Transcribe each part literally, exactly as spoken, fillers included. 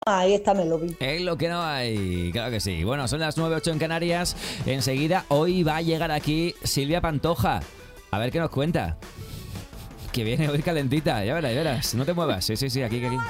Ahí está Melody. Es lo que no hay, claro que sí. Bueno, son las nueve ocho en Canarias. Enseguida, hoy va a llegar aquí Silvia Pantoja. A ver qué nos cuenta. Que viene hoy calentita, ya verás, ya verás. No te muevas. Sí, sí, sí, aquí, aquí.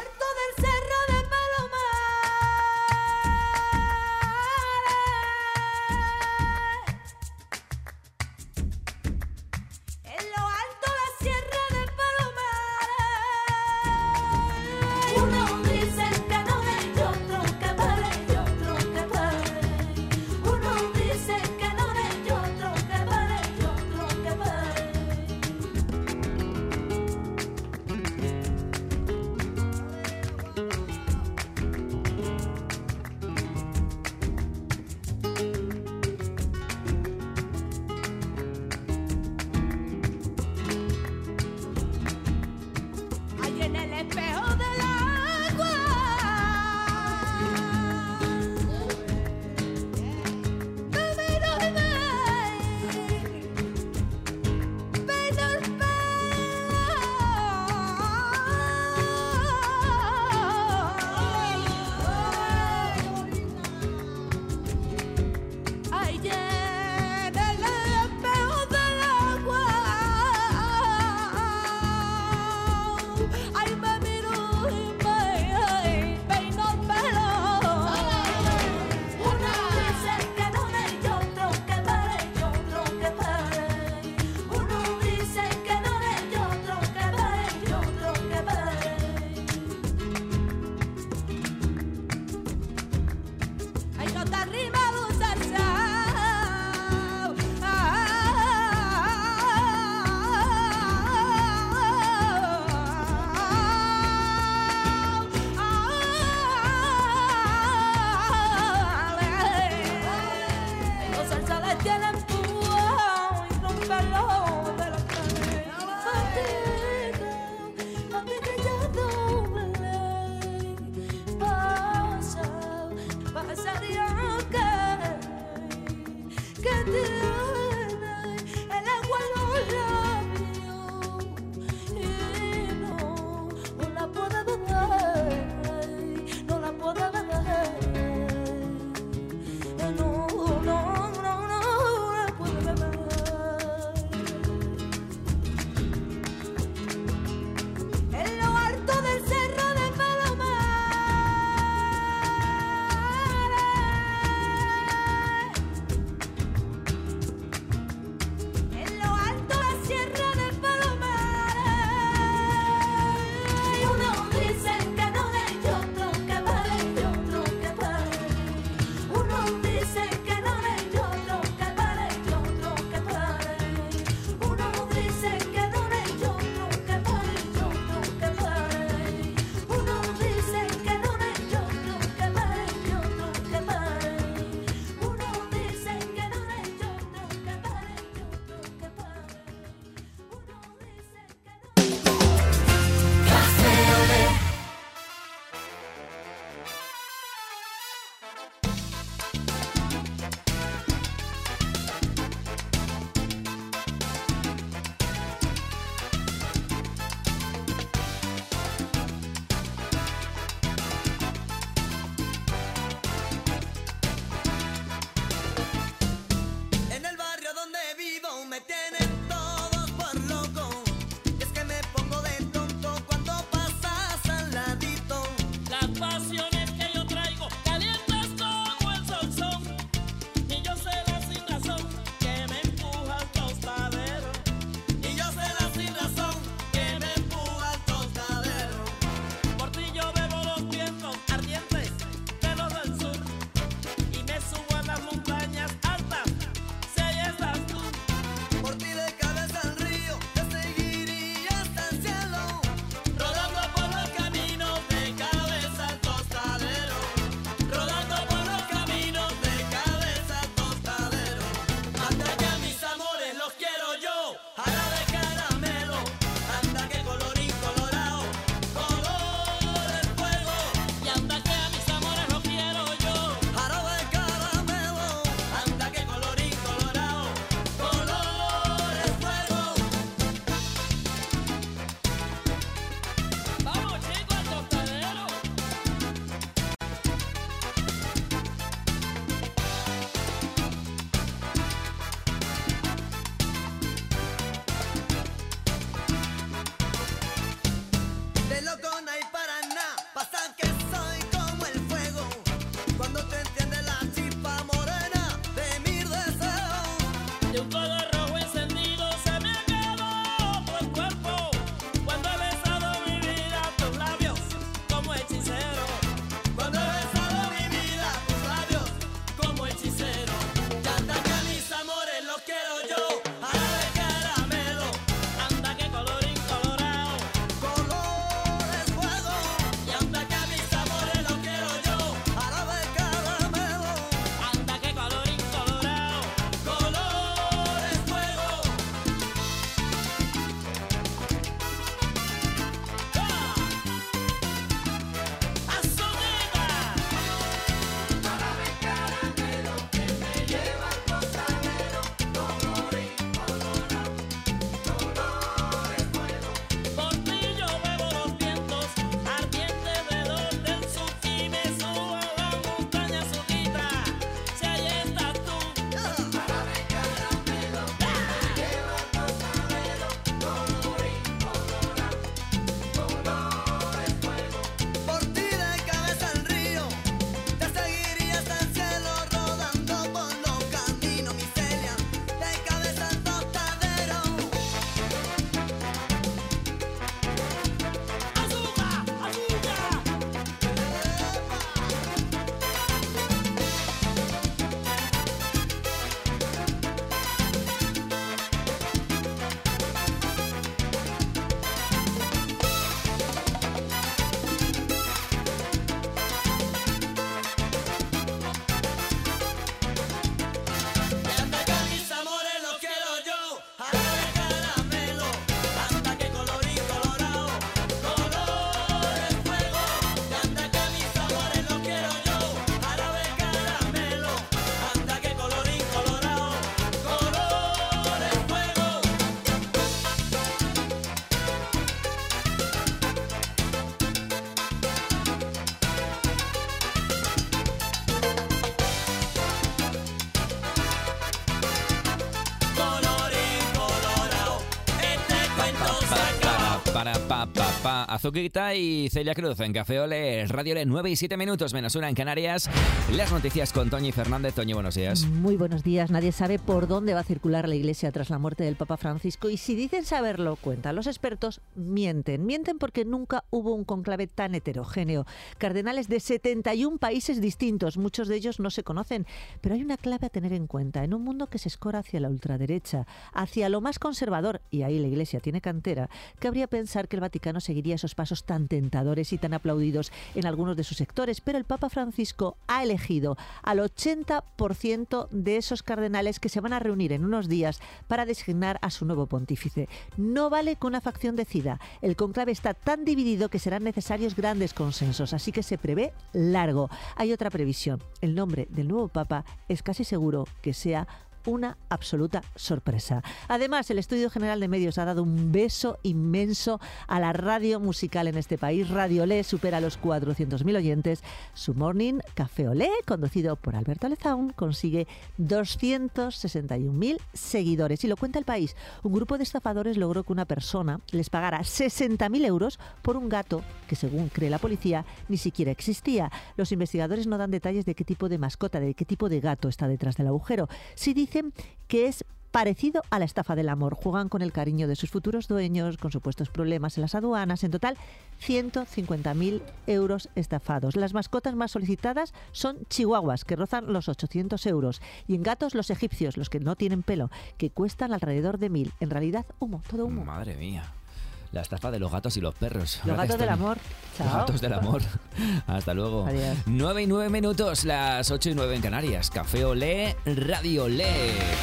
Azuquita y Celia Cruz en Café Ole, Radio Ole, nueve y siete minutos menos una en Canarias. Las noticias con Toñi Fernández. Toñi, buenos días. Muy buenos días. Nadie sabe por dónde va a circular la Iglesia tras la muerte del Papa Francisco y si dicen saberlo, cuentan los expertos, mienten. Mienten porque nunca hubo un conclave tan heterogéneo. Cardenales de setenta y un países distintos, muchos de ellos no se conocen, pero hay una clave a tener en cuenta. En un mundo que se escora hacia la ultraderecha, hacia lo más conservador, y ahí la Iglesia tiene cantera, cabría pensar que el Vaticano seguiría esos pasos tan tentadores y tan aplaudidos en algunos de sus sectores, pero el Papa Francisco ha elegido al ochenta por ciento de esos cardenales que se van a reunir en unos días para designar a su nuevo pontífice. No vale que una facción decida. El conclave está tan dividido que serán necesarios grandes consensos, así que se prevé largo. Hay otra previsión. El nombre del nuevo Papa es casi seguro que sea una absoluta sorpresa. Además, el Estudio General de Medios ha dado un beso inmenso a la radio musical en este país. Radio Olé supera los cuatrocientos mil oyentes. Su Morning Café Olé, conducido por Alberto Lezaun, consigue doscientos sesenta y un mil seguidores. Y lo cuenta El País. Un grupo de estafadores logró que una persona les pagara sesenta mil euros por un gato que, según cree la policía, ni siquiera existía. Los investigadores no dan detalles de qué tipo de mascota, de qué tipo de gato está detrás del agujero. Sí dicen que es parecido a la estafa del amor. Juegan con el cariño de sus futuros dueños, con supuestos problemas en las aduanas. En total, ciento cincuenta mil euros estafados. Las mascotas más solicitadas son chihuahuas, que rozan los ochocientos euros. Y en gatos, los egipcios, los que no tienen pelo, que cuestan alrededor de mil. En realidad, humo, todo humo. Madre mía. La estafa de los gatos y los perros. Los gatos del amor. Chao. Los gatos del amor. Hasta luego. Adiós. nueve y nueve minutos, las ocho y nueve en Canarias. Café Olé, Radio Olé.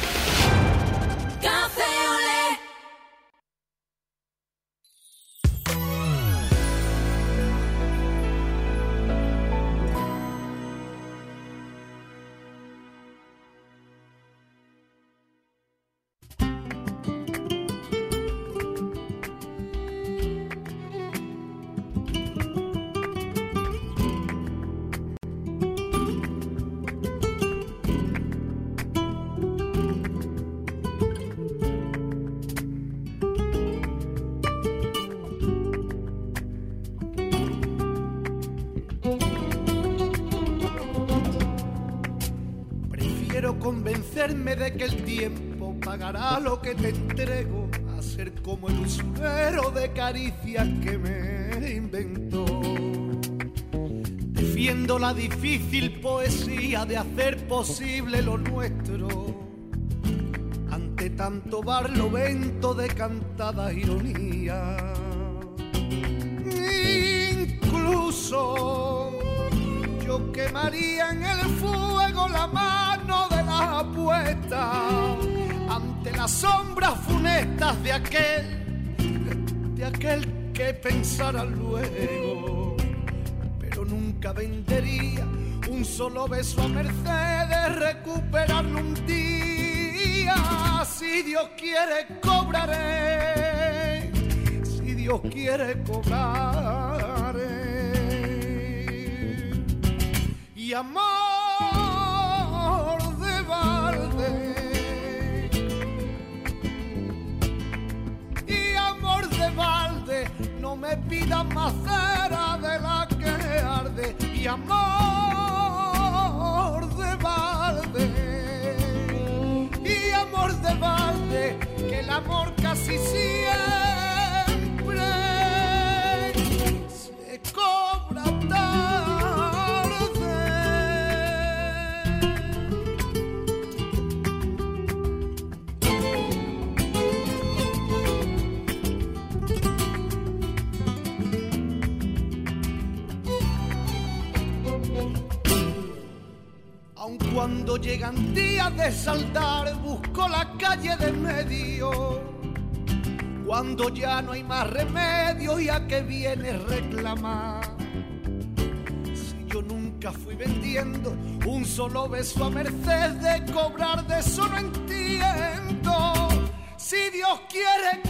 Café Olé. Convencerme de que el tiempo pagará lo que te entrego, a ser como el usurero de caricias que me inventó. Defiendo la difícil poesía de hacer posible lo nuestro, ante tanto barlovento de cantada ironía. Incluso yo quemaría en el fuego la mano de la apuesta ante las sombras funestas de aquel, de aquel que pensara luego, pero nunca vendería un solo beso a merced de recuperarlo un día. Si Dios quiere cobraré, si Dios quiere cobraré. Y amor de balde, y amor de balde, no me pidas más cera de la que arde. Y amor de balde, y amor de balde, que el amor casi siempre se cobra tarde. Aun cuando llegan días de saldar, busco la calle de medio. Cuando ya no hay más remedio, ¿y a qué vienes reclamar? Si yo nunca fui vendiendo un solo beso a merced de cobrar, de eso no entiendo. Si Dios quiere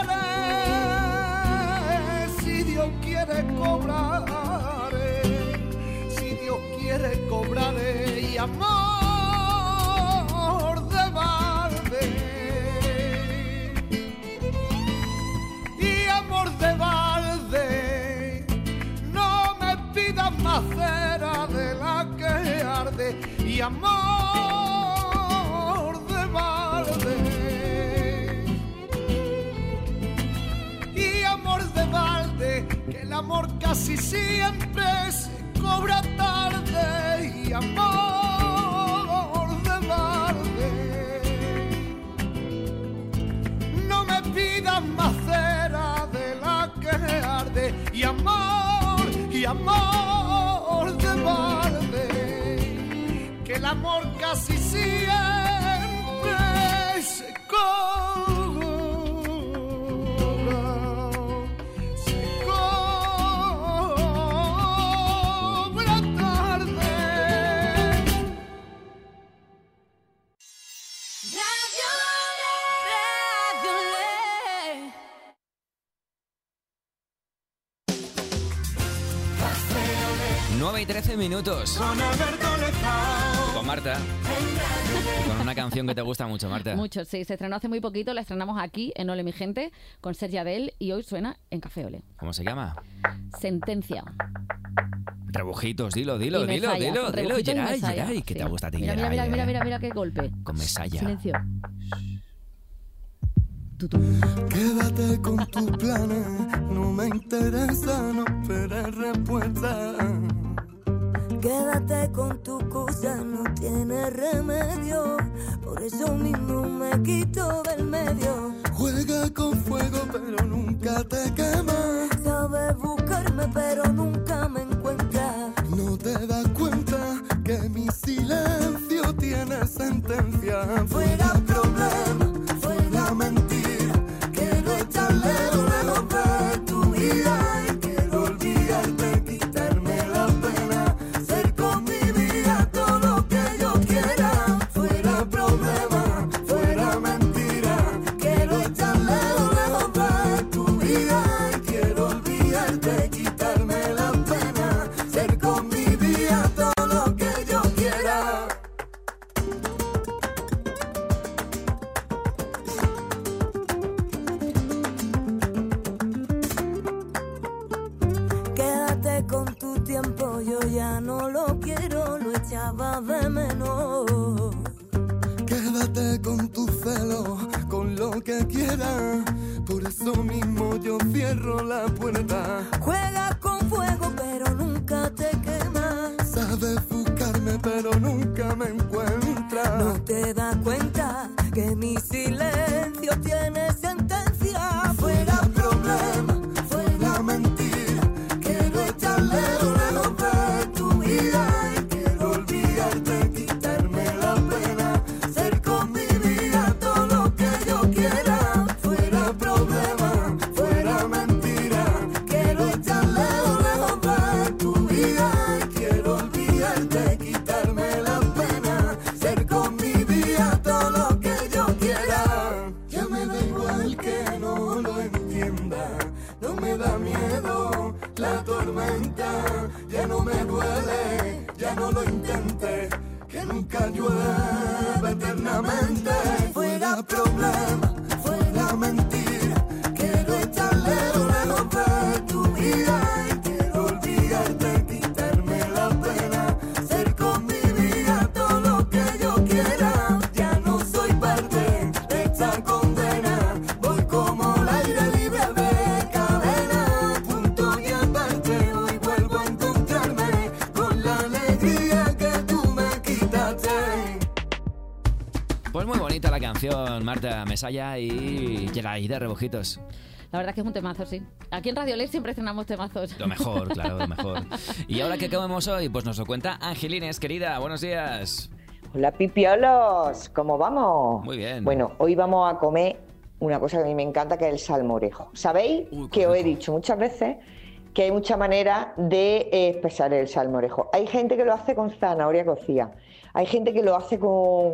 cobraré, si Dios quiere cobraré, si Dios quiere cobraré. Y amor de balde, y amor de balde, y amor de balde. Y amor de balde, que el amor casi siempre se cobra tarde. Y amor de balde, no me pidas más cera de la que arde. Y amor, y amor de balde, que el amor casi siempre se cobra, se cobra tarde. Radio Le, Radio Le. nueve y trece minutos. Con Alberto Lezao. Con Marta. Con una canción que te gusta mucho, Marta. Mucho, sí. Se estrenó hace muy poquito, la estrenamos aquí en Ole Mi Gente con Sergi Adel y hoy suena en Café Ole. ¿Cómo se llama? Sentencia. Rebujitos, dilo, dilo, Y dilo, Mesaya. dilo, dilo, Rebujitos y Geray, Mesaya. Geray, que Sí. te gusta a ti, Mira, mira, Geray, mira, mira, eh. mira, mira qué golpe. Con Mesaya. Silencio. Quédate con tus planes, no me interesa, no esperes respuesta. Quédate con tu cosa, no tiene remedio. Por eso mismo me quito del medio. Juega con fuego pero nunca te quema. Sabes buscarme pero nunca me encuentras. No te das cuenta que mi silencio tiene sentencia. Fuera problema, fuera mentira. Quiero echarle lejos de tu vida. Y quiero olvidarte, quitarme la pena. Ser con mi vida todo lo que yo quiera. Fuera problema, fuera mentira. Quiero echarle lejos de tu vida. Y quiero olvidarte, quitarme la pena. Ser con mi vida todo lo que yo quiera. Quédate con tu tiempo, yo ya no lo quiero, lo echaba de menos. Quédate con tu celo, con lo que quieras. Por eso mismo yo cierro la puerta. Juegas con fuego, pero nunca te quemas. Sabes buscarme pero nunca me encuentras. No te das cuenta que mi silencio tiene sentencia. Fuera problema, fuera mentira. Quiero echarle lejos de tu vida. Y quiero olvidarte, quitarme la pena. Ser con mi vida todo lo que yo quiera. Fuera problema, fuera mentira. Quiero echarle lejos de tu vida. Y quiero olvidarte, quitarme la pena. Ser con mi vida todo lo que yo quiera. Ya me da igual que no lo entienda. No me da miedo la tormenta. Ya no me duele, ya no lo intente. Que nunca llueve eternamente. Fuera problema, fuera mentira. Quiero echarle lejos de tu vida. Y quiero olvidarte, quitarme la pena. Ser con mi vida todo lo que yo quiera. Ya no soy parte de esta condena. Voy como el aire libre de cadena. Punto y aparte, hoy vuelvo a encontrarme con la alegría que tú me quitaste. Pues muy bonita la canción, Marta, Mesaya y Geray de Rebujitos. La verdad es que es un temazo, sí. Aquí en Radio Le siempre estrenamos temazos. Lo mejor, claro, lo mejor. ¿Y ahora qué comemos hoy? Pues nos lo cuenta Angelines, querida. Buenos días. Hola pipiolos, ¿cómo vamos? Muy bien. Bueno, hoy vamos a comer una cosa que a mí me encanta, que es el salmorejo. ¿Sabéis Uy, qué que os he rico. dicho muchas veces que hay muchas maneras de eh, espesar el salmorejo? Hay gente que lo hace con zanahoria cocida, hay gente que lo hace con,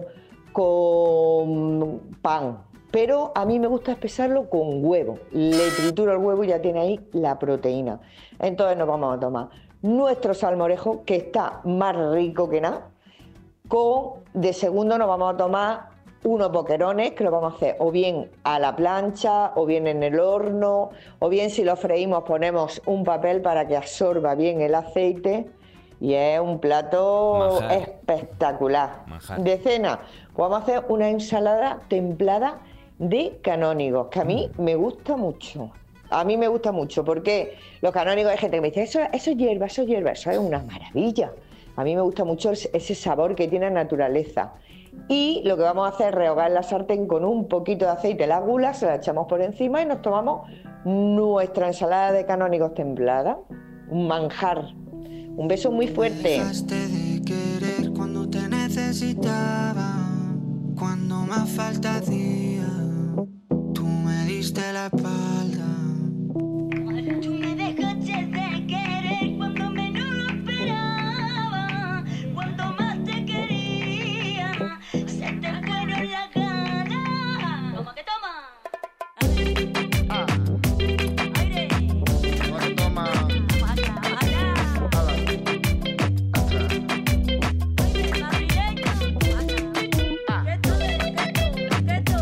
con pan, pero a mí me gusta espesarlo con huevo. Le trituro el huevo y ya tiene ahí la proteína. Entonces nos vamos a tomar nuestro salmorejo, que está más rico que nada. Con, de segundo nos vamos a tomar unos boquerones, que lo vamos a hacer o bien a la plancha, o bien en el horno, o bien si lo freímos ponemos un papel para que absorba bien el aceite Y es un plato Manjar. espectacular. Manjar. De cena, pues vamos a hacer una ensalada templada de canónigos, que a mí me gusta mucho. A mí me gusta mucho, porque los canónigos hay gente que me dice, eso, eso es hierba, eso es hierba, eso es una maravilla. A mí me gusta mucho ese ese sabor que tiene naturaleza. Y lo que vamos a hacer es rehogar la sartén con un poquito de aceite, la gula, se la echamos por encima y nos tomamos nuestra ensalada de canónigos templada. Un manjar. Un beso muy fuerte. Dejaste de querer cuando te necesitaba, cuando más falta hacía, tú me diste la espalda. Tú me dejaste de querer cuando menos lo esperaba, cuando más te quería, se te fueron las ganas. Toma que toma. Ah, Aire. ahora toma. Baja, baja. Ala. Atrás. Aire, más directo. Baja. Quieto, quieto,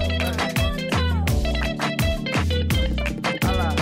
quieto. Ala.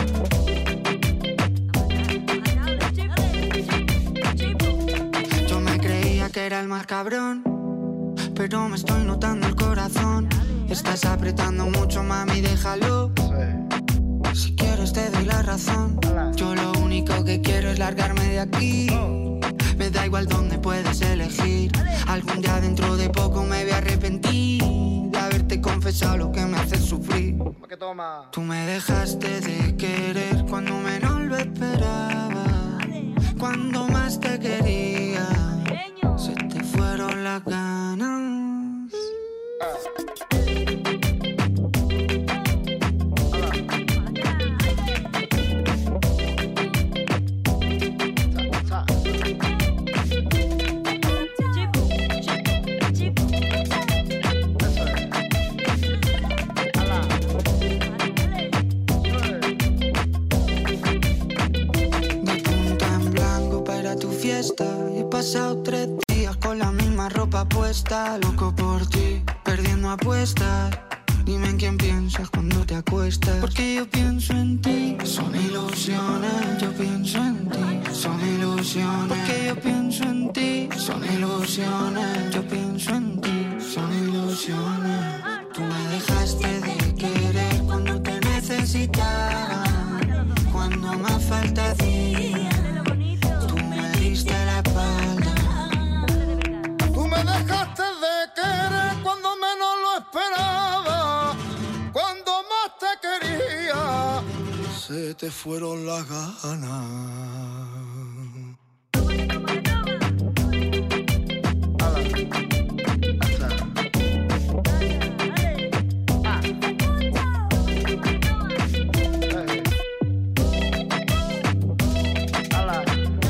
Yo me creía que era el más cabrón, pero me estoy notando el corazón. Estás apretando mucho, mami, déjalo. Sí. Si quieres te doy la razón. Yo lo único que quiero es largarme de aquí. Me da igual dónde puedes elegir. Algún día dentro de poco me voy a arrepentir de haberte confesado lo que me hace sufrir. Toma que toma. Tú me dejaste de querer cuando menos lo esperaba, cuando más te quería, se te fueron las ganas. Sa, sa. Eso es. Ala. De punta en blanco para tu fiesta. He pasado tres días con la misma ropa puesta. Loco por ti, perdiendo apuestas. Dime en quién piensas cuando te acuestas. Porque yo pienso en ti. Son ilusiones, yo pienso en ti. Son ilusiones. Porque yo pienso en ti. Son ilusiones, yo pienso en ti. Son ilusiones. Tú me dejaste de querer cuando te necesitaba, cuando más falta hacía, tú me diste la espalda. Tú me dejaste de querer cuando menos lo esperaba, cuando más te quería, se te fueron las ganas. Ala. Atrás. Eh. Ala.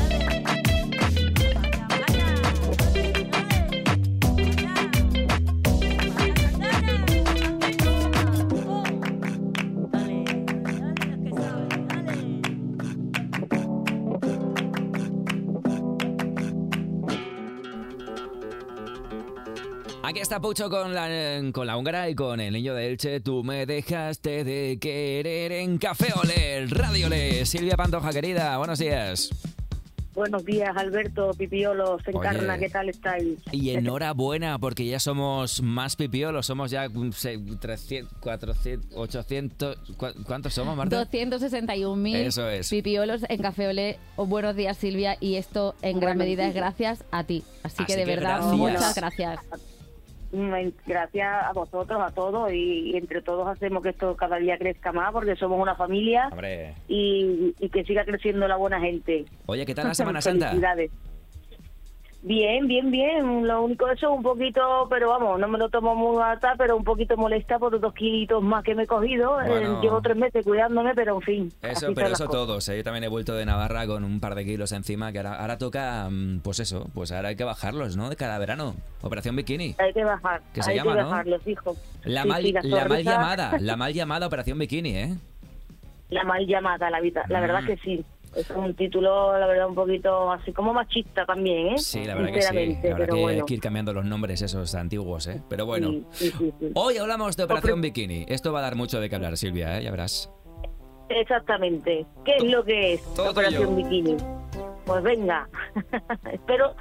Aquí está Pucho con la, con la húngara y con el niño de Elche. Tú me dejaste de querer en Café Olé, Radio Olé. Silvia Pantoja, querida, buenos días. Buenos días, Alberto, Pipiolos, Encarna, Oye. ¿qué tal estáis? Y enhorabuena, porque ya somos más pipiolos, somos ya mm, se- trescientos, cuatrocientos, ochocientos... ¿cu- ¿Cuántos somos, Marta? doscientos sesenta y un mil Eso es. pipiolos en Café Olé. Oh, buenos días, Silvia, y esto en gran Buenos medida es días. gracias a ti. Así, Así que de que verdad, gracias. muchas gracias. Mm, Gracias a vosotros, a todos, y entre todos hacemos que esto cada día crezca más, porque somos una familia Hombre. y, y que siga creciendo la buena gente. Oye, ¿qué tal la Semana Santa? Felicidades. Bien, bien, bien. Lo único de eso un poquito, pero vamos, no me lo tomo muy alta, pero un poquito molesta por los dos kilitos más que me he cogido. Eh, Bueno. llevo tres meses cuidándome, pero en fin. así Eso, son pero las eso cosas. todos, ¿eh? Yo también he vuelto de Navarra con un par de kilos encima, que ahora, ahora toca, mm, pues eso, pues ahora hay que bajarlos, ¿no? De cada verano. Operación Bikini. Hay que bajar, Que se hay llama, que ¿no? bajarlos, hijo. La Sí, mal, sí, la la mal sonrisa- llamada, la mal llamada Operación Bikini, ¿eh? La mal llamada, la vida. La Mm. verdad que sí. Es un título, la verdad, un poquito así como machista también, ¿eh? Sí, la verdad que sí. Sinceramente, La verdad pero que bueno. hay que ir cambiando los nombres esos antiguos, ¿eh? Pero bueno. Sí, sí, sí, sí. Hoy hablamos de Operación Bikini. Esto va a dar mucho de qué hablar, Silvia, ¿eh? Ya verás. Exactamente. ¿Qué es lo que es Todo la Operación tuyo. Bikini? Pues venga, espero...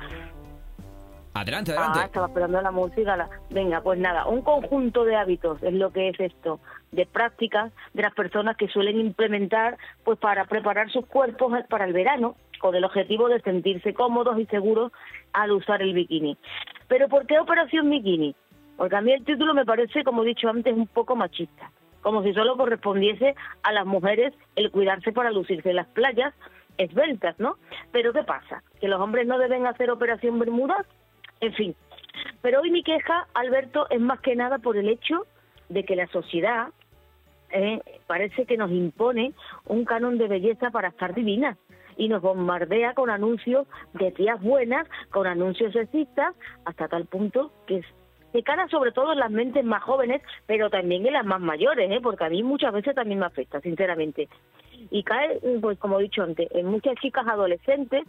Adelante, Ah, adelante. estaba esperando la música. la- Venga, pues nada, un conjunto de hábitos es lo que es esto, de prácticas de las personas que suelen implementar pues para preparar sus cuerpos para el verano, con el objetivo de sentirse cómodos y seguros al usar el bikini. Pero ¿por qué Operación Bikini? Porque a mí el título me parece, como he dicho antes, un poco machista, como si solo correspondiese a las mujeres el cuidarse para lucirse en las playas esbeltas, ¿no? Pero ¿qué pasa? ¿Que los hombres no deben hacer Operación Bermudas? En fin, pero hoy mi queja, Alberto, es más que nada por el hecho de que la sociedad eh, parece que nos impone un canon de belleza para estar divinas y nos bombardea con anuncios de tías buenas, con anuncios sexistas, hasta tal punto que es que cala sobre todo en las mentes más jóvenes, pero también en las más mayores, ¿eh? Porque a mí muchas veces también me afecta, sinceramente. Y cae, pues como he dicho antes, en muchas chicas adolescentes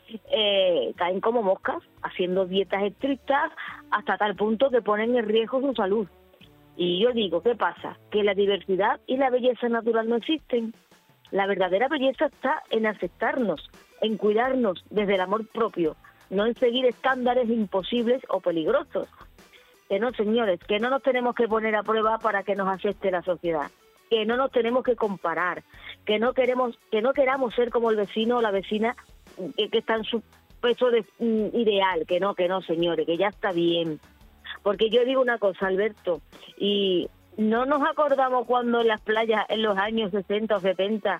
eh, caen como moscas, haciendo dietas estrictas hasta tal punto que ponen en riesgo su salud. Y yo digo, ¿qué pasa? Que la diversidad y la belleza natural no existen. La verdadera belleza está en aceptarnos, en cuidarnos desde el amor propio, no en seguir estándares imposibles o peligrosos. Que no, señores, que no nos tenemos que poner a prueba para que nos acepte la sociedad, que no nos tenemos que comparar, que no queremos, que no queramos ser como el vecino o la vecina que, que está en su peso de, mm, ideal, que no, que no, señores, que ya está bien. Porque yo digo una cosa, Alberto, y no nos acordamos cuando en las playas en los años sesenta o setenta,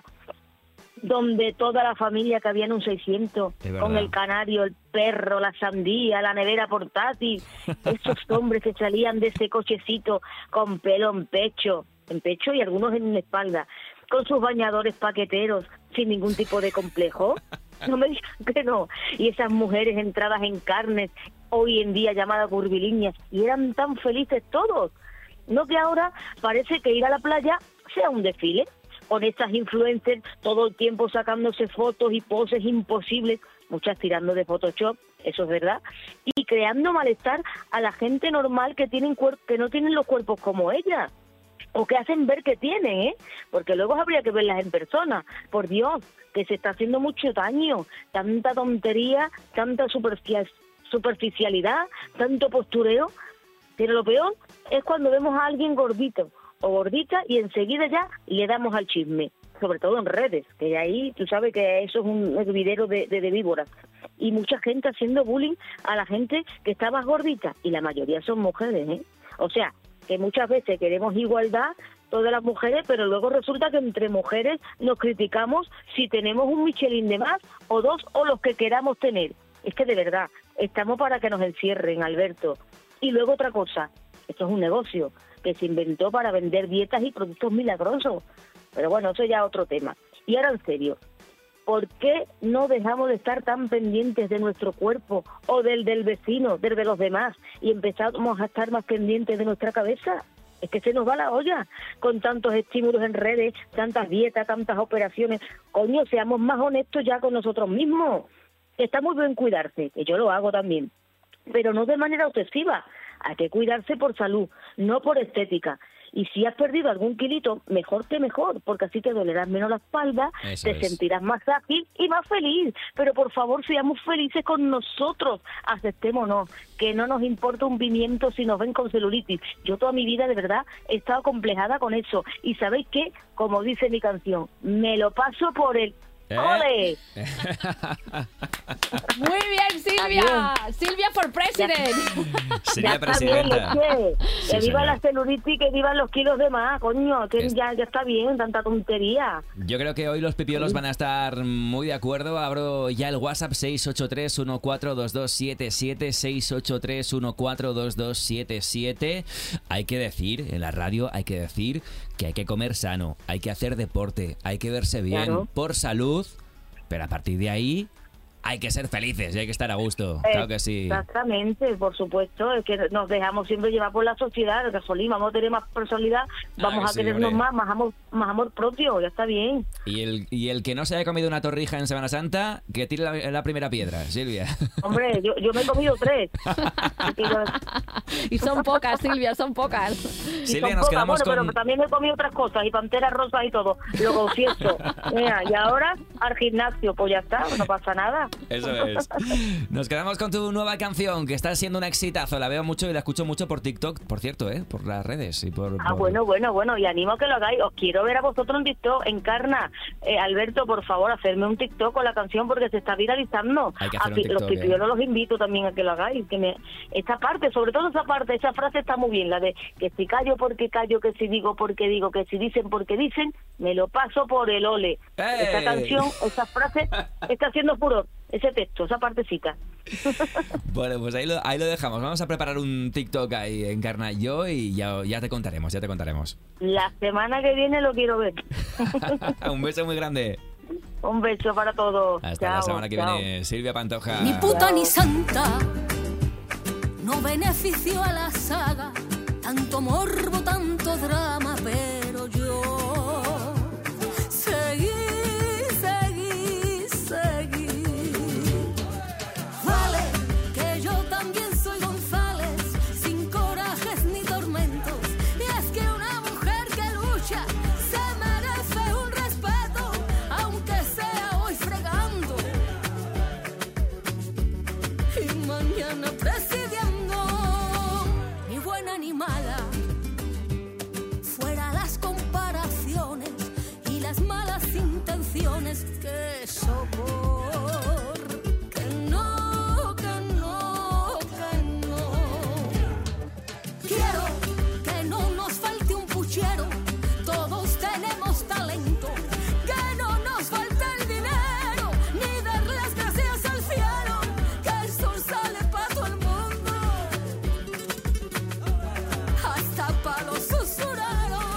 donde toda la familia cabía en un seiscientos, Es verdad. con el canario, el perro, la sandía, la nevera portátil, esos hombres que salían de ese cochecito con pelo en pecho, en pecho y algunos en la espalda, con sus bañadores paqueteros, sin ningún tipo de complejo. No me digan que no. Y esas mujeres entradas en carnes, hoy en día llamadas curvilíneas, y eran tan felices todos. No que ahora parece que ir a la playa sea un desfile, con estas influencers todo el tiempo sacándose fotos y poses imposibles, muchas tirando de Photoshop, eso es verdad, y creando malestar a la gente normal que tienen cuer- que no tienen los cuerpos como ella, o que hacen ver que tienen, ¿eh? Porque luego habría que verlas en persona. Por Dios, que se está haciendo mucho daño, tanta tontería, tanta superfici- superficialidad, tanto postureo. Pero lo peor es cuando vemos a alguien gordito o gordita y enseguida ya le damos al chisme, sobre todo en redes, que ahí tú sabes que eso es un hervidero de, de, de víboras. Y mucha gente haciendo bullying a la gente que está más gordita, y la mayoría son mujeres, ¿eh? O sea, que muchas veces queremos igualdad todas las mujeres, pero luego resulta que entre mujeres nos criticamos si tenemos un Michelin de más o dos o los que queramos tener. Es que de verdad, estamos para que nos encierren, Alberto. Y luego otra cosa, esto es un negocio que se inventó para vender dietas y productos milagrosos. Pero bueno, eso ya es otro tema. Y ahora en serio, ¿por qué no dejamos de estar tan pendientes de nuestro cuerpo o del del vecino, del de los demás, y empezamos a estar más pendientes de nuestra cabeza? Es que se nos va la olla con tantos estímulos en redes, tantas dietas, tantas operaciones. Coño, seamos más honestos ya con nosotros mismos. Está muy bien cuidarse, que yo lo hago también, pero no de manera obsesiva. Hay que cuidarse por salud, no por estética. Y si has perdido algún kilito, mejor que mejor, porque así te dolerás menos la espalda, Eso te es. sentirás más ágil y más feliz. Pero por favor, seamos felices con nosotros, aceptémonos, que no nos importa un pimiento si nos ven con celulitis. Yo toda mi vida, de verdad, he estado complejada con eso. Y ¿sabéis qué? Como dice mi canción, me lo paso por el... ¿Eh? ¡Ole! Muy bien, Silvia. Silvia for President. Sería Ya está bien, presidenta. leche. Sí, Que viva señor. la celulitis, que vivan los kilos de más, coño, que Es- ya, ya está bien, tanta tontería. Yo creo que hoy los pipiolos van a estar muy de acuerdo. Abro ya el WhatsApp seis ocho tres uno cuatro dos dos siete siete, seis ocho tres uno cuatro dos dos siete siete. Hay que decir, en la radio hay que decir que hay que comer sano, hay que hacer deporte, hay que verse bien Claro. por salud, pero a partir de ahí hay que ser felices y hay que estar a gusto. Claro que sí. Exactamente, por supuesto, es que nos dejamos siempre llevar por la sociedad, que jolín, vamos a tener más personalidad, vamos que a sí, querernos hombre. más, más amor, más amor propio, ya está bien. Y el, y el que no se haya comido una torrija en Semana Santa, que tire la, la primera piedra, Silvia. Hombre, yo, yo me he comido tres. Y yo- Y son pocas, Silvia, son pocas. y Silvia, son nos pocas, quedamos bueno, con... pero también he comido otras cosas, y panteras rosas y todo, lo confieso. Mira, y ahora al gimnasio, pues ya está, no pasa nada. Eso es. Nos quedamos con tu nueva canción, que está siendo un exitazo. La veo mucho y la escucho mucho por TikTok, por cierto, ¿eh? Por las redes y por... Ah, por... bueno, bueno, bueno, y animo a que lo hagáis. Os quiero ver a vosotros en TikTok. Encarna, eh, Alberto, por favor, hacerme un TikTok con la canción porque se está viralizando. Hay que hacer Aquí, un TikTok, los ¿eh? pipiollos los invito también a que lo hagáis. Que me... Esta parte, sobre todo esa parte, esa frase está muy bien, la de que si callo porque callo, que si digo porque digo, que si dicen porque dicen, me lo paso por el ole. ¡Ey! Esa canción, esa frase está haciendo furor. Ese texto, esa partecita. Bueno, pues ahí lo, ahí lo dejamos. Vamos a preparar un TikTok ahí, Encarna y yo, y ya, ya te contaremos, ya te contaremos. La semana que viene lo quiero ver. Un beso muy grande. Un beso para todos. Hasta Chao, la semana que chao. viene, Silvia Pantoja. Ni puta ni santa, no beneficio a la saga, tanto morbo, tanto drama, pero yo seguí, seguí, seguí. Vale, que yo también soy González, sin corajes ni tormentos, y es que una mujer que lucha se merece un respeto, aunque sea hoy fregando y mañana presidiendo, ni buena ni mala, fuera las comparaciones y las malas intenciones, que sopor, que no, que no, que no. Quiero que no nos falte un puchero, todos tenemos talento, que no nos falte el dinero, ni dar las gracias al cielo, que el sol sale para todo el mundo, hasta para los usureros.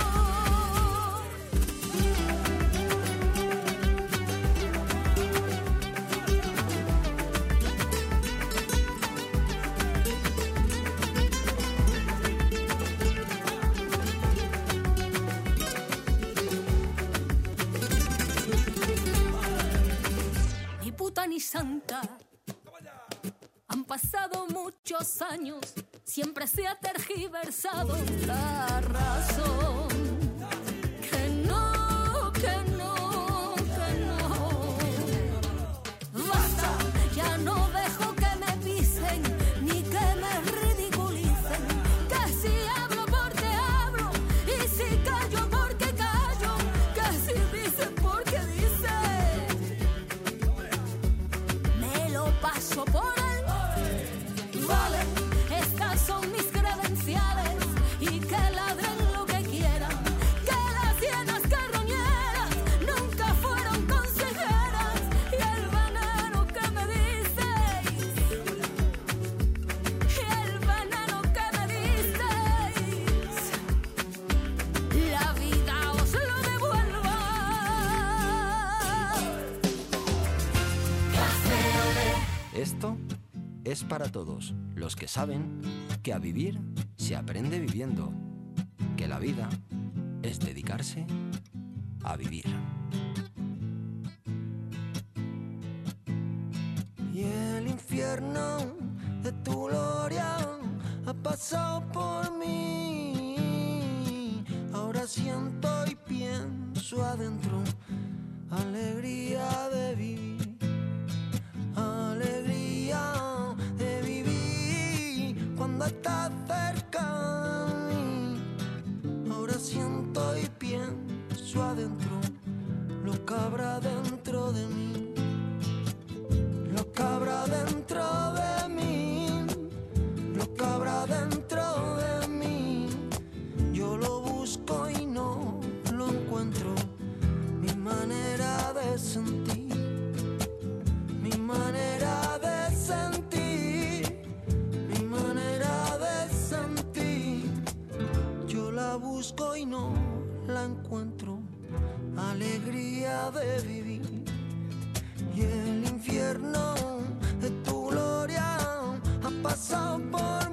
Ni puta ni santa, han pasado muchos años, siempre se ha tergiversado la razón. Que no, que no, que no. Basta, ya no dejo que me pisen, ni que me ridiculicen, que si hablo porque hablo, y si callo porque callo, que si dicen porque dicen, me lo paso por el vale, estas son mis credenciales, y que ladren lo que quieran, que las hienas carroñeras nunca fueron consejeras, y el veneno que me disteis, y el veneno que me disteis, la vida os lo devuelva. Esto es para todos los que saben que a vivir se aprende viviendo, que la vida es dedicarse a vivir. Y el infierno de tu gloria ha pasado por mí. Ahora siento y pienso adentro alegría de vivir, alegría de vivir cuando estás cerca de mí. Ahora siento y pienso adentro lo que habrá dentro de mí, lo que habrá dentro de mí, lo que habrá dentro de mí. Yo lo busco y no lo encuentro, mi manera de sentir, mi manera de sentir, mi manera de sentir. Yo la busco y no la encuentro, alegría de vivir. Y el infierno de tu gloria ha pasado por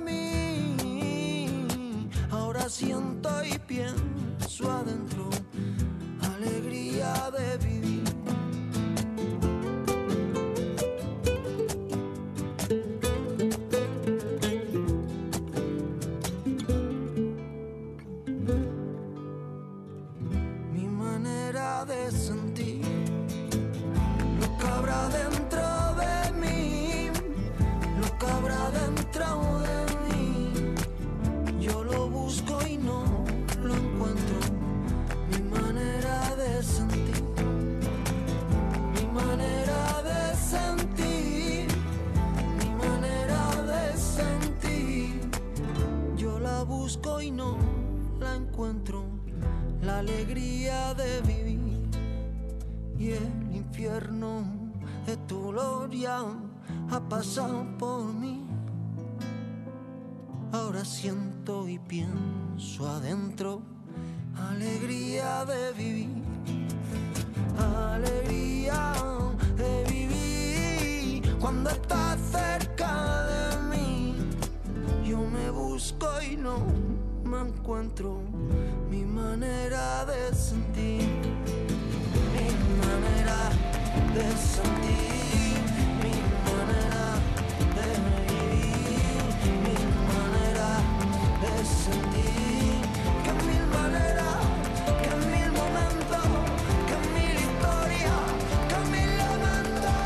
mí. Ahora siento y pienso adentro alegría de vivir. Mi manera de sentir lo que habrá dentro de y no la encuentro, la alegría de vivir y el infierno de tu gloria ha pasado por mí. Ahora siento y pienso adentro, alegría de vivir, alegría de vivir cuando estás cerca de mí. Yo me busco y no me encuentro, mi manera de sentir, mi manera de sentir, mi manera de vivir, mi manera de sentir, que mil maneras, que mil momentos, que mil historias, que mil lamentos,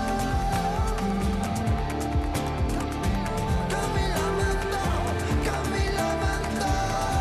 que mil lamentos, que mil lamentos.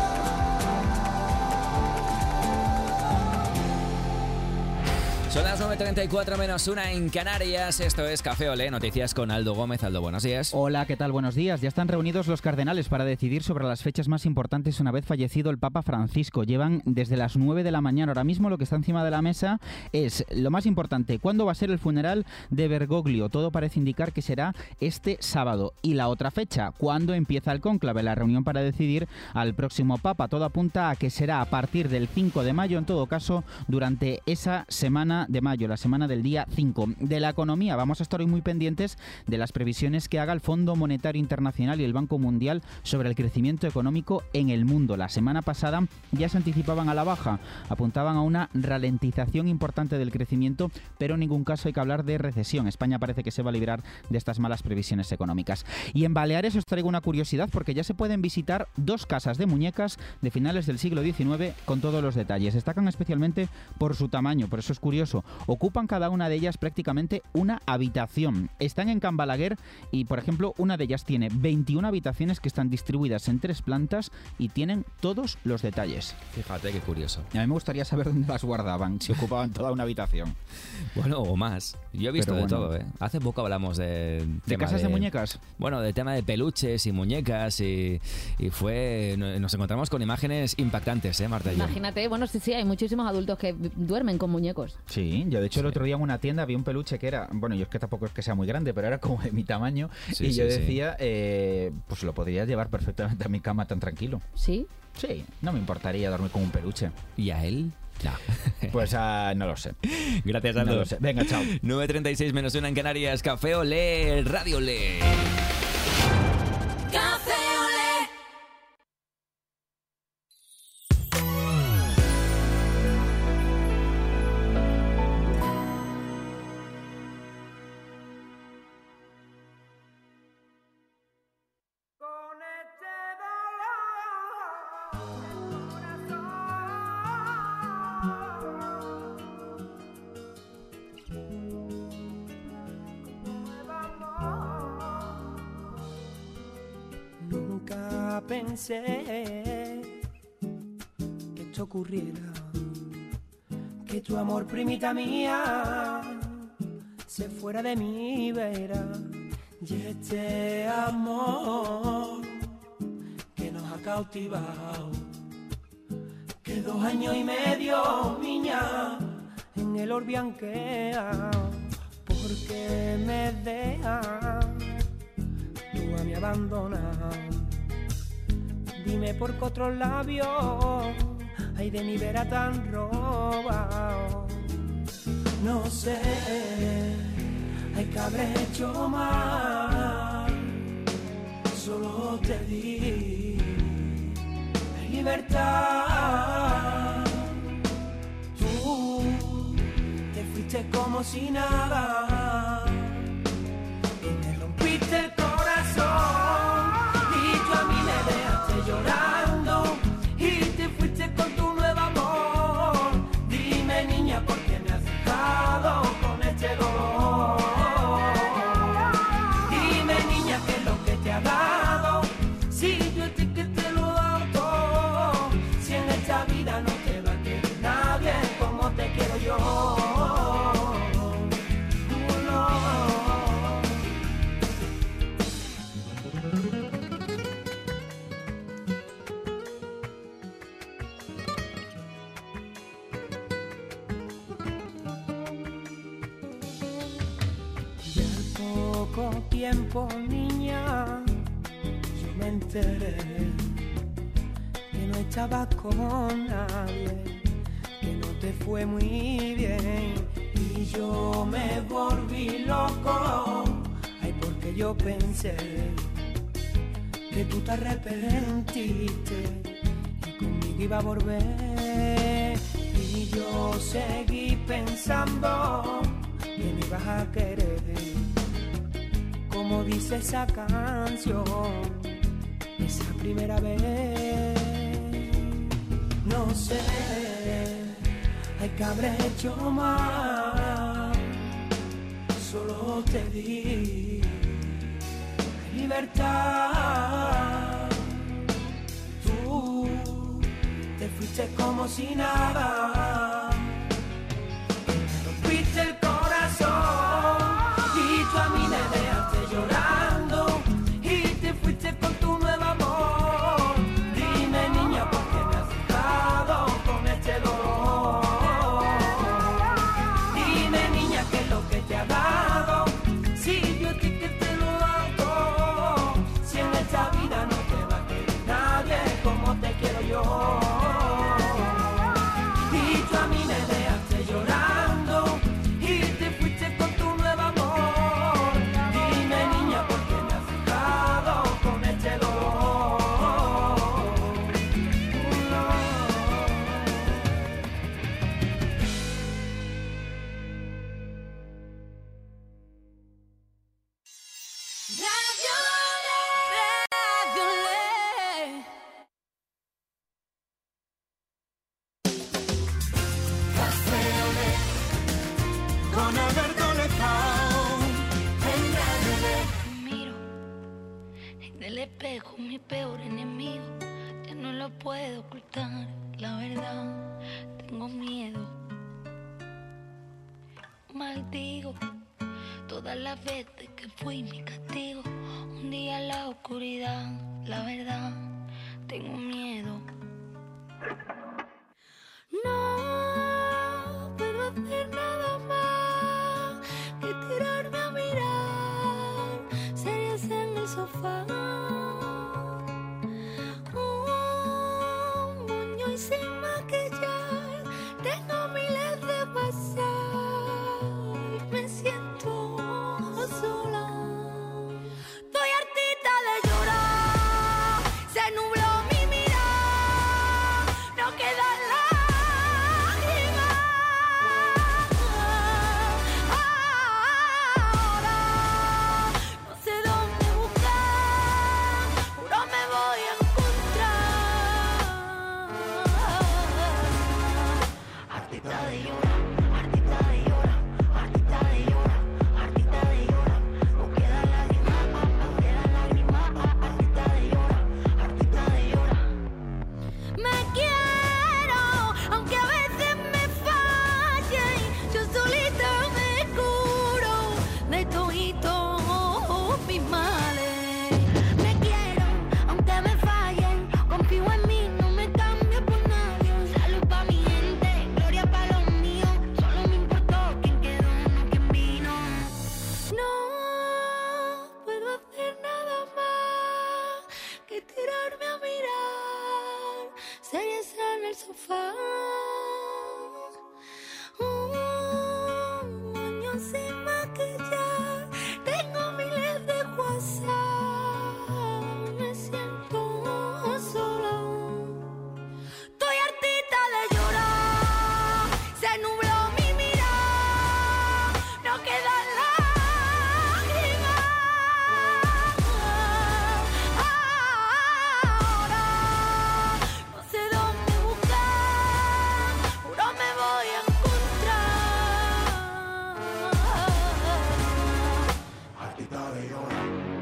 Son las nueve treinta y cuatro menos una en Canarias. Esto es Café Olé, noticias con Aldo Gómez. Aldo, buenos días. Hola, ¿qué tal? Buenos días. Ya están reunidos los cardenales para decidir sobre las fechas más importantes una vez fallecido el Papa Francisco. Llevan desde las nueve de la mañana. Ahora mismo lo que está encima de la mesa es lo más importante. ¿Cuándo va a ser el funeral de Bergoglio? Todo parece indicar que será este sábado. Y la otra fecha, ¿cuándo empieza el cónclave? La reunión para decidir al próximo Papa. Todo apunta a que será a partir del cinco de mayo, en todo caso, durante esa semana de mayo, la semana del día cinco. De la economía, vamos a estar hoy muy pendientes de las previsiones que haga el Fondo Monetario Internacional y el Banco Mundial sobre el crecimiento económico en el mundo. La semana pasada ya se anticipaban a la baja, apuntaban a una ralentización importante del crecimiento, pero en ningún caso hay que hablar de recesión. España parece que se va a librar de estas malas previsiones económicas. Y en Baleares os traigo una curiosidad, porque ya se pueden visitar dos casas de muñecas de finales del siglo diecinueve con todos los detalles. Destacan especialmente por su tamaño, por eso es curioso. Ocupan cada una de ellas prácticamente una habitación. Están en Can Balaguer y, por ejemplo, una de ellas tiene veintiuna habitaciones que están distribuidas en tres plantas y tienen todos los detalles. Fíjate qué curioso. A mí me gustaría saber dónde las guardaban, si ocupaban toda una habitación. Bueno, o más. Yo he visto Pero de bueno. todo, ¿eh? Hace poco hablamos de... ¿De tema casas de muñecas? Bueno, de tema de peluches y muñecas y, y fue... Nos encontramos con imágenes impactantes, ¿eh, Marta? y yo? Imagínate, bueno, sí, sí, hay muchísimos adultos que duermen con muñecos. Sí, yo de hecho el otro día en una tienda vi un peluche que era, bueno, yo es que tampoco es que sea muy grande, pero era como de mi tamaño. Sí, y sí, yo sí. decía, eh, pues lo podría llevar perfectamente a mi cama tan tranquilo. ¿Sí? Sí, no me importaría dormir con un peluche. ¿Y a él? No. Pues uh, no lo sé. Gracias, Aldo. No lo sé. Venga, chao. nueve treinta y seis menos una en Canarias. Café Olé, Radio Olé. Café Olé. Nunca pensé que esto ocurriera, que tu amor, primita mía, se fuera de mi vera. Y este amor que nos ha cautivado, que dos años y medio, niña, en el orbianquea. Porque me deja, tú a mí abandonado. Dime por qué otros labios hay de mi vera tan robado. No sé, hay que haber hecho mal. Solo te di libertad. Tú te fuiste como si nada y me rompiste el corazón. Y tú a mí me dejaste llorando y te fuiste con tu nuevo amor. Dime, niña, ¿por qué me has dejado con este dolor? Dime, niña, ¿qué es lo que te ha dado? Si yo a ti que te lo he dado todo. Si en esta vida no te va a querer nadie como te quiero yo. tiempo, niña, yo me enteré que no estabas con nadie, que no te fue muy bien. Y yo me volví loco, ay, porque yo pensé que tú te arrepentiste y conmigo iba a volver. Y yo seguí pensando que me ibas a querer, como dice esa canción, esa primera vez. No sé, hay que habré hecho mal, solo te di libertad. Tú te fuiste como si nada, me rompiste el corazón y tú a mí me dejaste llorando y te fuiste con tu nuevo amor. Dime, niña, ¿por qué me has dejado con este dolor? Dime, niña, ¿qué es lo que te ha dado? Si yo a ti que te lo hago, si en esta vida no te va a querer nadie como te quiero yo. Y tú a mí me dejaste llorando y te fuiste con tu nuevo amor. Dime, niña, ¿por qué me has dejado con este dolor? No. Con Alberto Lezao en Radio Miro en el espejo mi peor enemigo, ya no lo puedo ocultar, la verdad, tengo miedo. Maldigo todas las veces que fui mi castigo, un día en la oscuridad, la verdad, tengo miedo. No puedo hacer nada más que tirarme a mirar series en el sofá. Un moño y sin maquillar, tengo miles de WhatsApp y me siento sola. Estoy hartita de llorar, se nubló mi mirada, no queda lágrimas. Ahora no sé dónde buscar, juro me voy a encontrar. Hartita de llorar, hartita de llorar, hartita de llorar, hartita de llorar, no queda lágrimas, no queda lágrimas, hartita de llorar, hartita de llorar. Me quiero, aunque a veces me falle, yo solita me curo de toditos mis males. Me quiero, aunque me fallen, confío en mí, no me cambio por nadie. Salud pa' mi gente, gloria pa' los míos, solo me importó quién quedó, no quién vino. No puedo hacer nada más que tirarme a mirar series en el sofá. Un moño sin maquillar, tengo miles de WhatsApp, me siento sola. Estoy hartita de llorar, se nubló mi mirada, no queda lágrimas. Ahora no sé dónde buscar, juro me voy a encontrar. Hartita de llorar.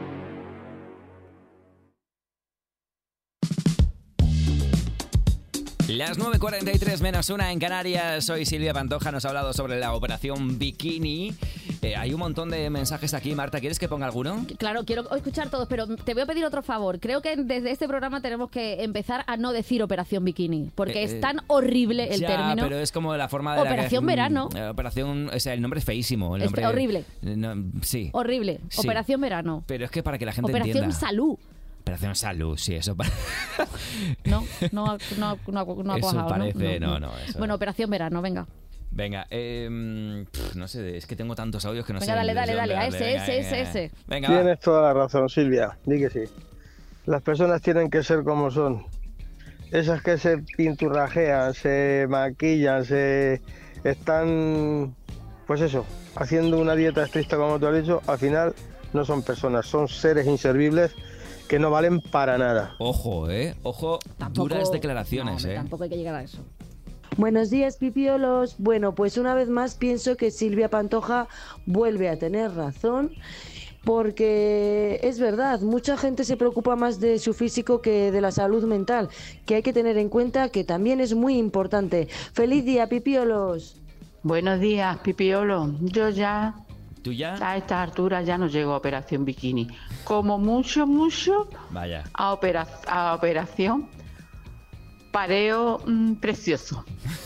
Las nueve cuarenta y tres menos una en Canarias. Soy Silvia Pantoja. Nos ha hablado sobre la operación Bikini. Eh, hay un montón de mensajes aquí, Marta. ¿Quieres que ponga alguno? Claro, quiero escuchar todos, pero te voy a pedir otro favor. Creo que desde este programa tenemos que empezar a no decir Operación Bikini, porque Eh, es tan horrible el ya, término. pero es como la forma de Operación la que, Verano. Eh, Operación, o sea, el nombre es feísimo. El Es nombre, horrible. No, sí. Horrible. Sí. Operación Verano. Pero es que para que la gente Operación entienda. Salud. Operación Salud, sí, eso para... No, no, ha- no, ha- no, ha- no ha Eso cuajado, ¿no? parece- no, no, eso Bueno, no. Operación Verano, venga. Venga, eh, pf, no sé, es que tengo tantos audios que no Venga, sé. dale, dale, desde dale, dónde a darle. ese, Venga, ese, venga, ese, ese. Venga, va. Tienes toda la razón, Silvia, di que sí. Las personas tienen que ser como son. Esas que se pinturrajean, se maquillan, se están, pues eso, haciendo una dieta estricta como tú has dicho, al final no son personas, son seres inservibles que no valen para nada. Ojo, eh, ojo, duras declaraciones, no, eh. Tampoco hay que llegar a eso. Buenos días, pipiolos. Bueno, pues una vez más pienso que Silvia Pantoja vuelve a tener razón, porque es verdad, mucha gente se preocupa más de su físico que de la salud mental, que hay que tener en cuenta que también es muy importante. ¡Feliz día, pipiolos! Buenos días, Pipiolo. Yo ya, ¿Tú ya? a estas alturas ya no llego a Operación Bikini. Como mucho, mucho, Vaya. a, opera- a Operación Pareo mm, Precioso.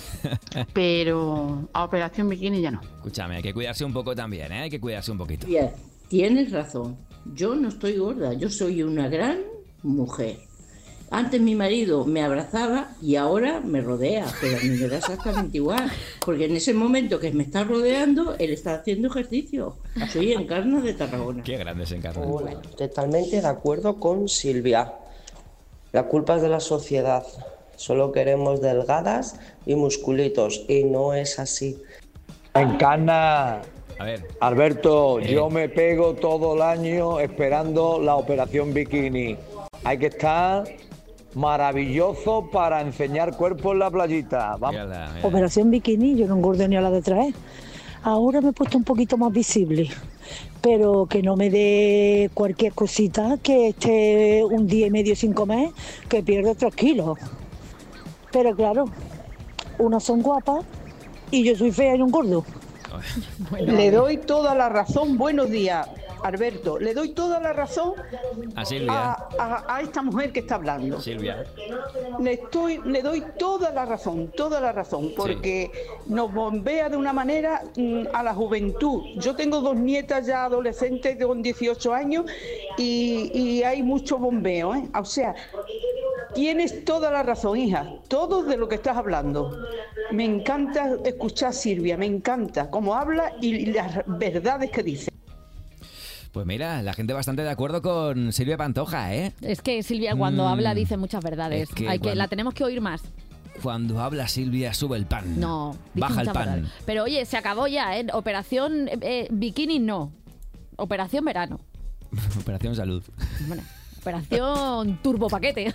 Pero a Operación Bikini ya no. Escúchame, hay que cuidarse un poco también, ¿eh? Hay que cuidarse un poquito. Silvia, tienes razón. Yo no estoy gorda, yo soy una gran mujer. Antes mi marido me abrazaba y ahora me rodea, pero a mí me da exactamente igual, porque en ese momento que me está rodeando, él está haciendo ejercicio. Soy Encarna de Tarragona. Qué grande es Encarna. Hola, totalmente de acuerdo con Silvia. La culpa es de la sociedad. Solo queremos delgadas y musculitos, y no es así. Encarna. A ver. Alberto, yo me pego todo el año esperando la operación bikini. Hay que estar maravilloso para enseñar cuerpo en la playita. Vamos. Operación Bikini, yo no engordo ni a la de traer. Ahora me he puesto un poquito más visible, pero que no me dé cualquier cosita, que esté un día y medio sin comer, que pierdo tres kilos. Pero claro, unas son guapas y yo soy fea y no engordo. Le doy toda la razón. Buenos días, Alberto. Le doy toda la razón A Silvia. a, a- a esta mujer que está hablando. Silvia. Le, estoy, le doy toda la razón, toda la razón, porque nos bombea de una manera mm, a la juventud. Yo tengo dos nietas ya adolescentes con dieciocho años y, y hay mucho bombeo, ¿eh? O sea, tienes toda la razón, hija, todo de lo que estás hablando. Me encanta escuchar a Silvia, me encanta cómo habla y las verdades que dice. Pues mira, la gente bastante de acuerdo con Silvia Pantoja, ¿eh? Es que Silvia cuando Mm. habla dice muchas verdades. Es que Hay que, cuando- la tenemos que oír más. Cuando habla Silvia, sube el pan. No, dice Baja el muchas pan. verdades. Pero oye, se acabó ya, ¿eh? Operación eh, eh, Bikini no. Operación Verano. Operación Salud. Bueno, Operación Turbo Paquete.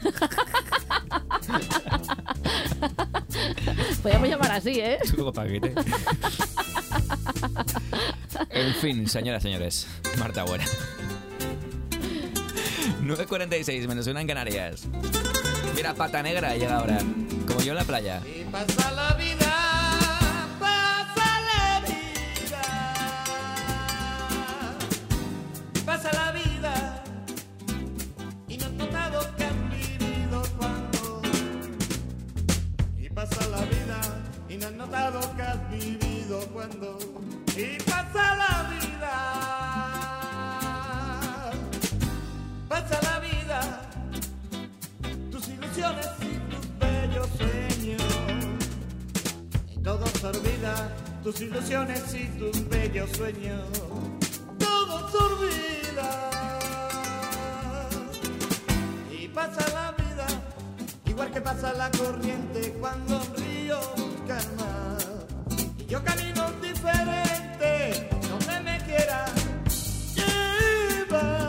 Podríamos llamar así, ¿eh? Turbo paquete. En fin, señoras y señores. Marta Buena. nueve cuarenta y seis, menos una en Canarias. Mira, Pata Negra llega ahora. Como yo en la playa. Pasa la vida, pasa la vida, pasa la vida y no has notado que has vivido cuando. Y pasa la vida y no has notado que has vivido cuando. Y pasa la vida, pasa la vida, tus ilusiones y tus bellos sueños. Y todo se olvida, tus ilusiones y tus bellos sueños. Todo se olvida. Y pasa la vida, igual que pasa la corriente cuando un río calma. Y yo camino diferente, donde me quiera llevar.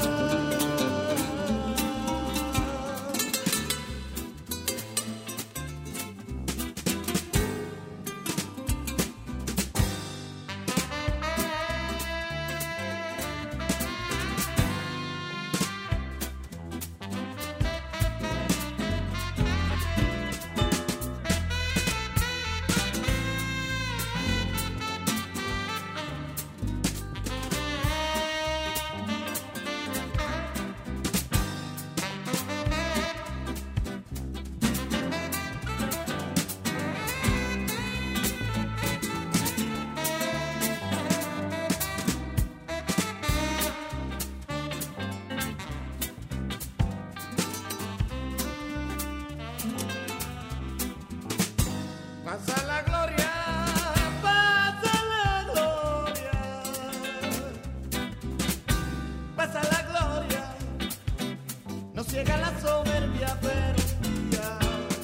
ciega la soberbia, pero un día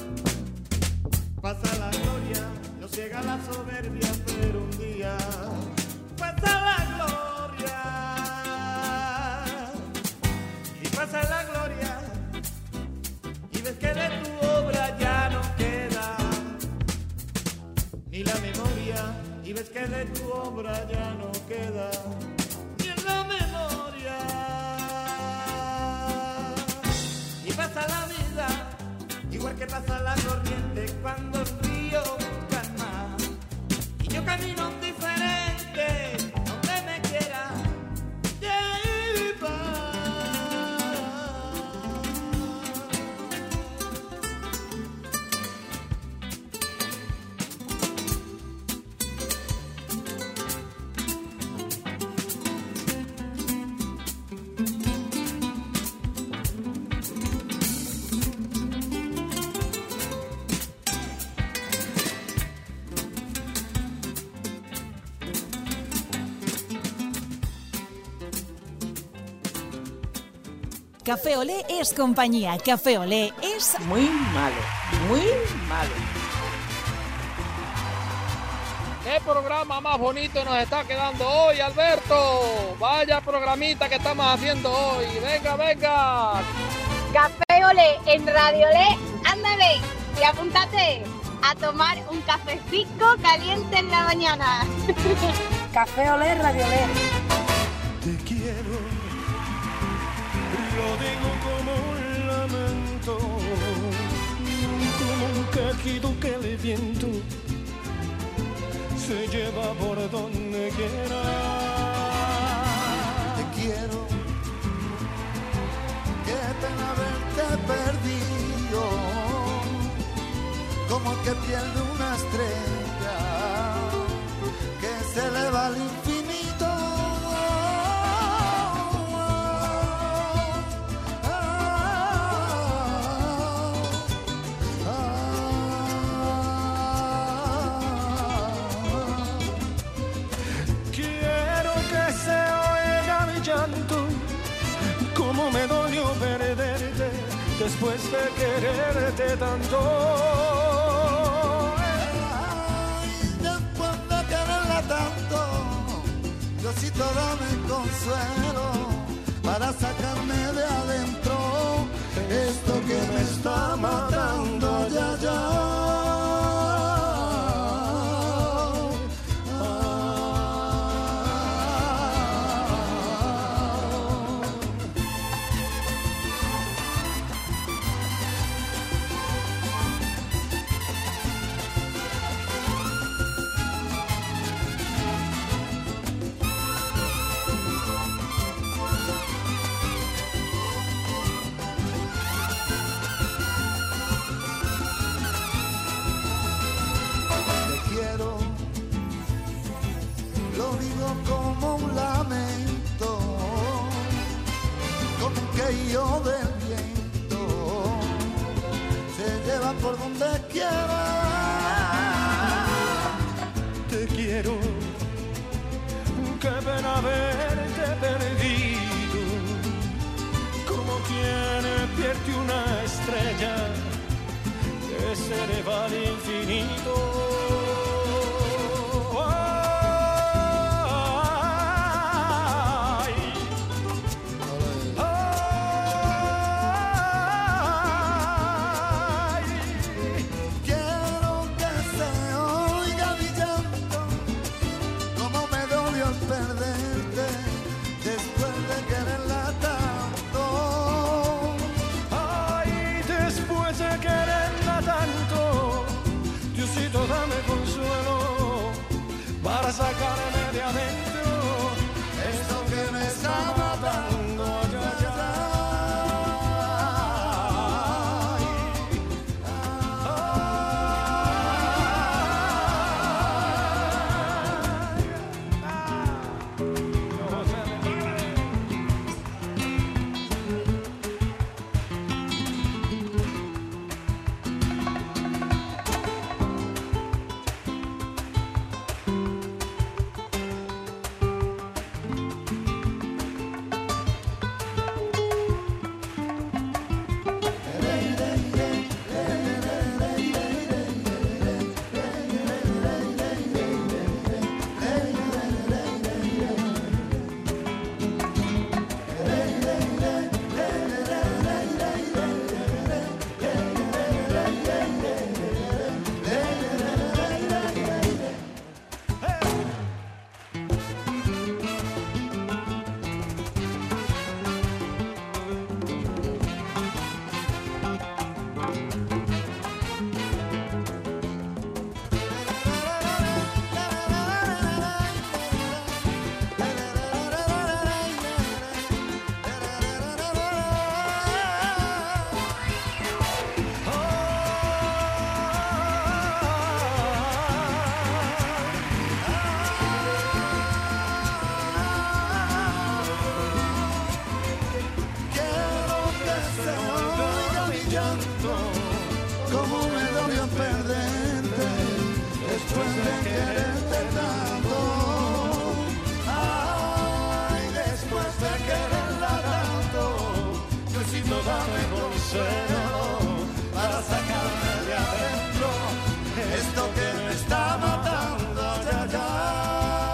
pasa la gloria. No ciega la soberbia, pero un día pasa la gloria. Y pasa la gloria y ves que de tu obra ya no queda ni la memoria. Y ves que de tu obra ya no queda ni en la memoria. Y pasa la vida igual que pasa la corriente cuando el río calma. Y yo camino diferente donde me quiera llevar. Café Olé es compañía. Café Olé es muy malo, muy malo. ¿Qué programa más bonito nos está quedando hoy, Alberto? Vaya programita que estamos haciendo hoy. Venga, venga. Café Olé en Radio Olé, ándale y apúntate a tomar un cafecito caliente en la mañana. Café Olé, Radio Olé. Te quiero, lo digo como un lamento, como un quejido que el viento se lleva por donde quiera. Te quiero, qué pena haberte perdido, como el que pierde una estrella que se eleva al infinito. Como me dolió perderte después de quererte tanto. Ay, después de quererla tanto, Diosito dame consuelo para sacarme de adentro esto que me está matando ya ya. Como un lamento, como un quejío del viento, se lleva por donde quiera. Te quiero, qué pena haberte perdido, como quien pierde una estrella que se eleva al infinito. se oiga mi llanto, como me dolió perderte, después de quererte tanto. Ay, después de quererla tanto, necesito darme consuelo para sacarme de adentro esto que me está matando, ya, ya.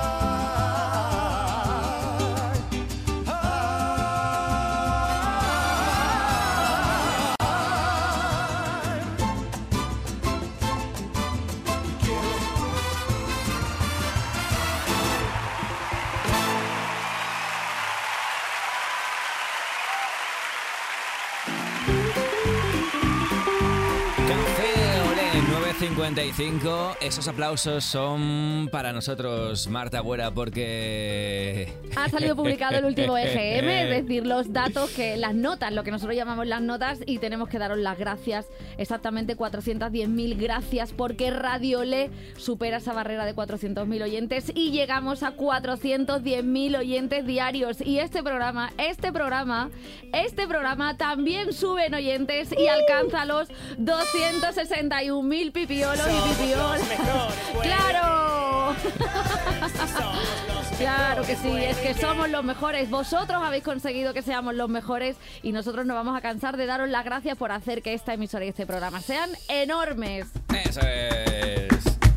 cincuenta y cinco, esos aplausos son para nosotros, Marta Agüera, porque... Ha salido publicado el último E G M, es decir, los datos, que las notas, lo que nosotros llamamos las notas, y tenemos que daros las gracias, exactamente cuatrocientas diez mil gracias, porque Radio Le supera esa barrera de cuatrocientos mil oyentes y llegamos a cuatrocientos diez mil oyentes diarios. Y este programa, este programa, este programa también sube en oyentes y alcanza los doscientos sesenta y un mil pipiolos y pipiolas. ¡Claro! Claro que sí, es que somos los mejores. Vosotros habéis conseguido que seamos los mejores y nosotros no vamos a cansar de daros las gracias por hacer que esta emisora y este programa sean enormes. Eso es.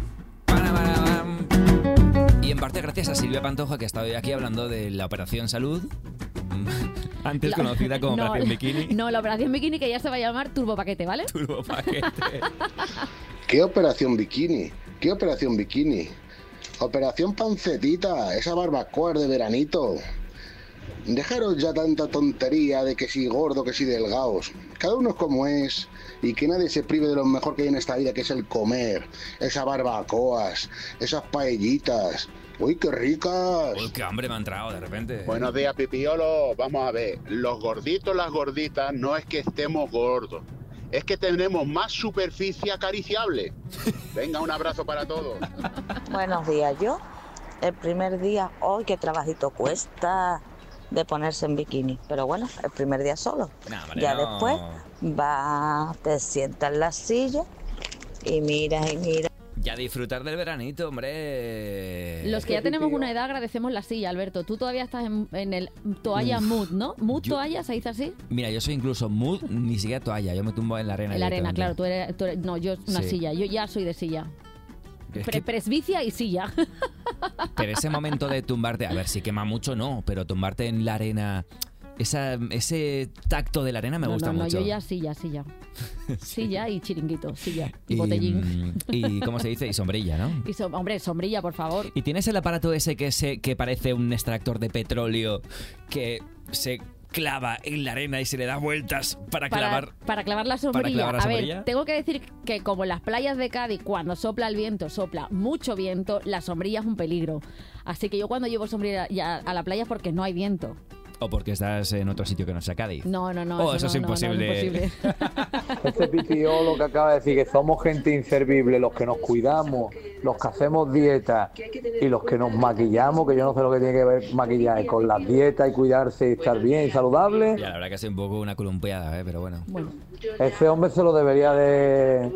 Y en parte gracias a Silvia Pantoja, que ha estado hoy aquí hablando de la Operación Salud, antes La- conocida como no, Operación Bikini. No, la Operación Bikini, que ya se va a llamar Turbo Paquete, ¿vale? Turbo Paquete. ¿Qué operación bikini? ¿Qué operación bikini? Operación pancetita, esa barbacoa de veranito. Dejaros ya tanta tontería de que si gordo, que si delgados. Cada uno es como es y que nadie se prive de lo mejor que hay en esta vida, que es el comer. Esas barbacoas, esas paellitas. ¡Uy, qué ricas! Uy, qué hambre me ha entrado de repente. Buenos días, Pipiolo. Vamos a ver, los gorditos, las gorditas, no es que estemos gordos, es que tenemos más superficie acariciable. Venga, un abrazo para todos. Buenos días, yo el primer día, hoy qué trabajito cuesta de ponerse en bikini, pero bueno, el primer día solo. No, hombre, Ya no. después va, te sientas en la silla y miras y miras. Ya disfrutar del veranito, hombre. Los que ya tenemos una edad agradecemos la silla, Alberto. Tú todavía estás en, en el toalla Uf. mood, ¿no? Mood Yo- toalla, ¿se dice así? Mira, yo soy incluso mood, ni siquiera toalla, yo me tumbo en la arena. En la arena, claro. directamente. Tú eres, tú eres- no, yo una Sí. silla. Yo ya soy de silla. Es Pre- que- presbicia y silla. Pero ese momento de tumbarte, a ver, si quema mucho, no, pero tumbarte en la arena, esa, ese tacto de la arena me no, gusta no, no, mucho. yo ya silla, silla. Silla y chiringuito, silla y, Y, botellín. mm, y, ¿cómo se dice? Y sombrilla, ¿no? Y so- hombre, sombrilla, por favor. ¿Y tienes el aparato ese que, se, que parece un extractor de petróleo que se clava en la arena y se le da vueltas para, clavar? para clavar la sombrilla. clavar la A ver, sombrilla. tengo que decir que como en las playas de Cádiz, cuando sopla el viento, sopla mucho viento, la sombrilla es un peligro. Así que yo cuando llevo sombrilla ya a la playa es porque no hay viento. ¿O porque estás en otro sitio que no sea Cádiz? No, no, no. Oh, eso no, es no, no, imposible. imposible. Este pipiolo que acaba de decir que somos gente inservible, los que nos cuidamos, los que hacemos dieta y los que nos maquillamos, que yo no sé lo que tiene que ver maquillaje con las dietas y cuidarse y estar bien y saludable. Ya, la verdad que es un poco una columpiada, ¿eh? Pero bueno. Ese hombre se lo debería de,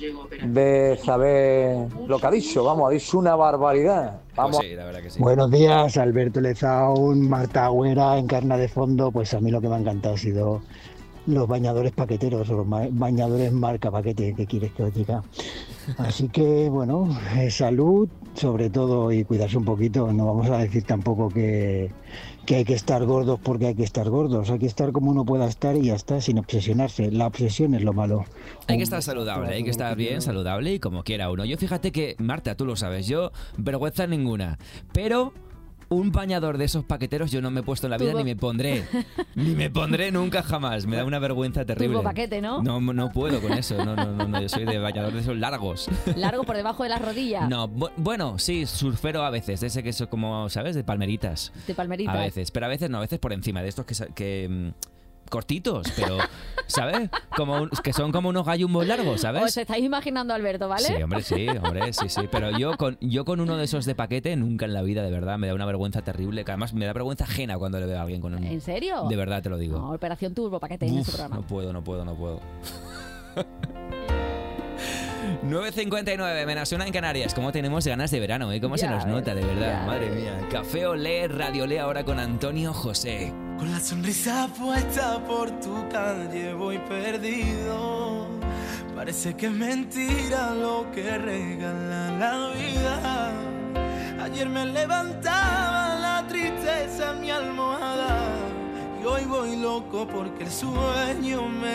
de saber lo que ha dicho, vamos, ha dicho una barbaridad. Vamos. Pues sí, la verdad que sí. Buenos días, Alberto Lezaun, Marta Agüera, Encarna de Fondo. Pues a mí lo que me ha encantado ha sido los bañadores paqueteros o los ma- bañadores marca paquete, ¿qué quieres que os diga? Así que, bueno, eh, salud sobre todo y cuidarse un poquito. No vamos a decir tampoco que, que hay que estar gordos porque hay que estar gordos. Hay que estar como uno pueda estar y ya está, sin obsesionarse. La obsesión es lo malo. Hay que estar saludable, hay que estar bien, saludable y como quiera uno. Yo fíjate que, Marta, tú lo sabes, yo vergüenza ninguna, pero un bañador de esos paqueteros yo no me he puesto en la vida Turbo. ni me pondré. Ni me pondré nunca jamás. Me da una vergüenza terrible. Turbo paquete, ¿no? No, no puedo con eso. No, no, no, no, yo soy de bañador de esos largos. Largo por debajo de las rodillas. No, bu- bueno, sí, surfero a veces, de ese que es como, ¿sabes? De palmeritas. De palmeritas. A veces, pero a veces no, a veces por encima, de estos que, sa- que, mm, cortitos, pero, ¿sabes? Como un- que son como unos gallumbos largos, ¿sabes? Os estáis imaginando a Alberto, ¿vale? Sí, hombre, sí, hombre, sí, sí. Pero yo con, yo con uno de esos de paquete, nunca en la vida, de verdad, me da una vergüenza terrible, que además me da vergüenza ajena cuando le veo a alguien con un... ¿En serio? De verdad te lo digo. No, Operación Turbo, paquete en ese Uf, programa. no puedo, no puedo, no puedo. nueve cincuenta y nueve, me suena en Canarias. ¿Cómo tenemos ganas de verano, eh? ¿Cómo se Ya nos ves, nota, de verdad? ya Madre ves. mía. Café Olé, Radio Olé ahora con Antonio José. Con la sonrisa puesta por tu calle voy perdido. Parece que es mentira lo que regala la vida. Ayer me levantaba la tristeza en mi almohada y hoy voy loco porque el sueño me